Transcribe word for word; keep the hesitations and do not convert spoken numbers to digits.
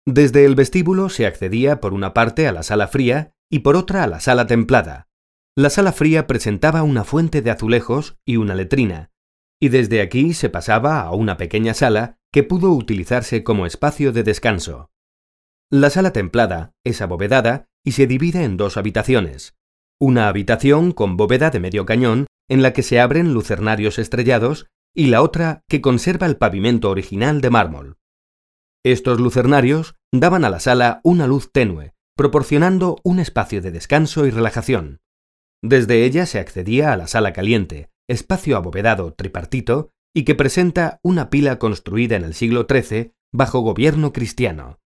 Desde el vestíbulo se accedía por una parte a la sala fría y por otra a la sala templada. La sala fría presentaba una fuente de azulejos y una letrina, y desde aquí se pasaba a una pequeña sala que pudo utilizarse como espacio de descanso. La sala templada es abovedada y se divide en dos habitaciones. Una habitación con bóveda de medio cañón en la que se abren lucernarios estrellados y la otra que conserva el pavimento original de mármol. Estos lucernarios daban a la sala una luz tenue, proporcionando un espacio de descanso y relajación. Desde ella se accedía a la sala caliente, espacio abovedado tripartito y que presenta una pila construida en el siglo trece bajo gobierno cristiano.